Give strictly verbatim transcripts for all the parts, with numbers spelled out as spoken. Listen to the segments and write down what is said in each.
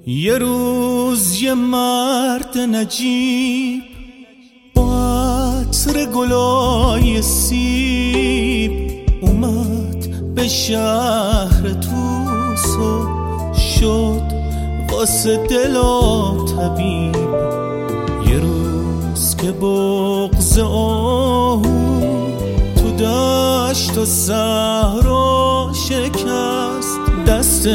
یه روز یه مرد نجیب با عطر گلای سیب اومد به شهر توس و شد واسه دل و طبیب. یه روز که بغض آهو تو دشت و صحرا شکست، دست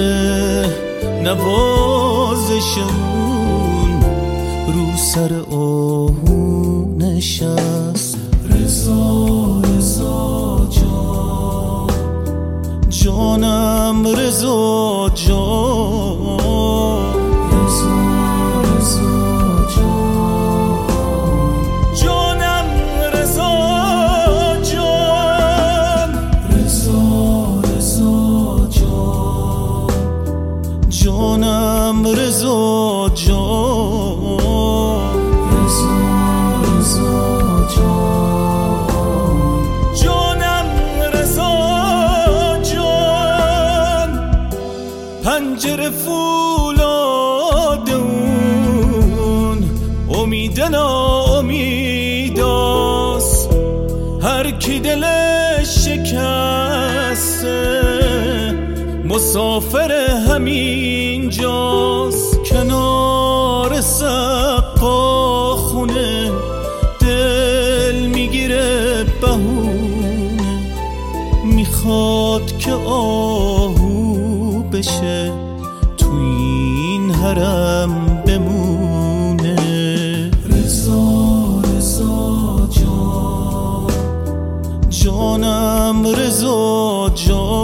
نوازشمون رو سر آهو نشست. رضا رضا جان، جانم رضا جان، رضا رضا جان، جانم رضا جان، رضا رضا جان، جانم رضا جان، رضا رضا جان، جانم رضا جان. پنجره فولاد اون امید ناامیداست، هر کی دلش شکسته مسافر همین جاست. کنار سقا خونه دل میگیره بهونه، میخواد که آهو بشه تو این حرم بمونه. رضا رضا جان، جانم رضا جان،